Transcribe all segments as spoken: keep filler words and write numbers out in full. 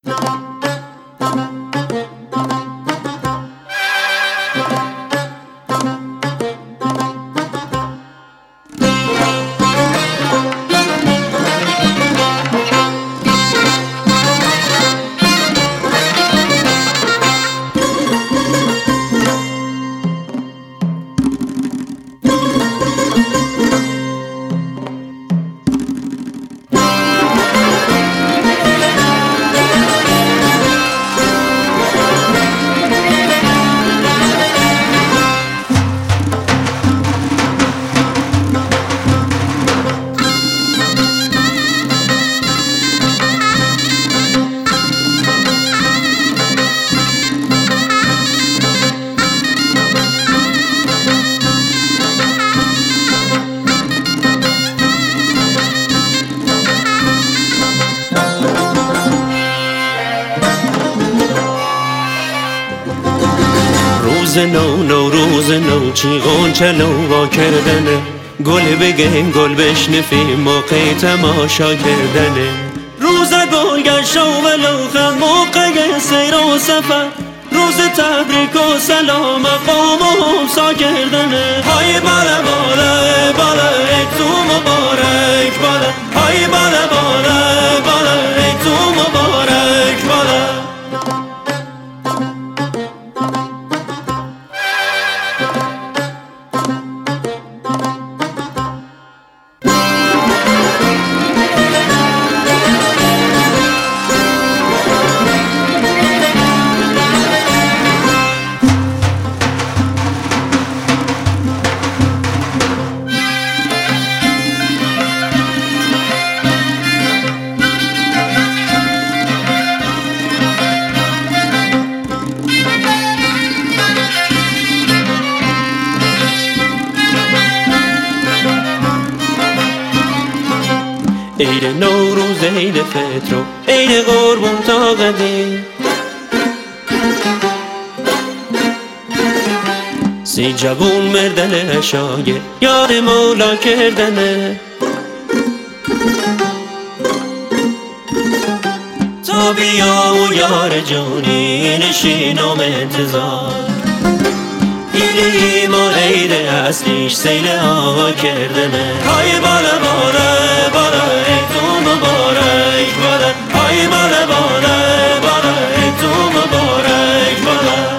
روز نو نو روز نو چی غنچه نو وا کردنه، گل بگیم گل بشنفیم موقع تماشا کردنه. روز گل گشت و ولوخت موقع سیر و سفر، روز تبریک و سلام قوم و همسا کردنه. های بالا بالا بالا ای تو مبارک بالا، های بالا بالا بالا ای تو مبارک بالا. عید نوروز، عید فطر و عید قربون تا قدیم، سی جوون مردن عشاق یاد مولا کردنه. تا بیا و یار جونی نشینم انتظار، عید ایمان عید اصلیش سیل آقا کردنه. های بالا بالا بالا ای تو مبارک بالا، های بالا بالا بالا ای تو مبارک بالا.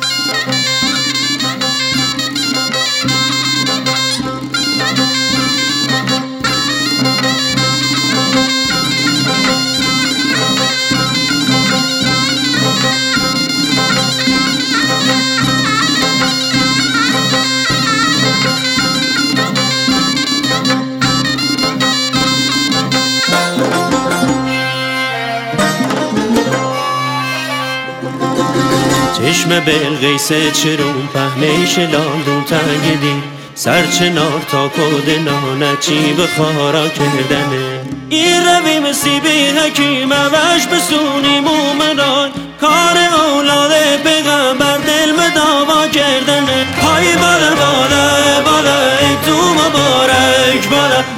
چشم بلقیس چرون پهنش لاندون تنگیدی، سرچنار تا کود نانچی به خارا کردنه. این رویم سیبی حکیم وش بسونی مومنان، کار اولاد پیغمبر دل به دعوا کردنه. های بالا بالا بالا ای تو مبارک بالا،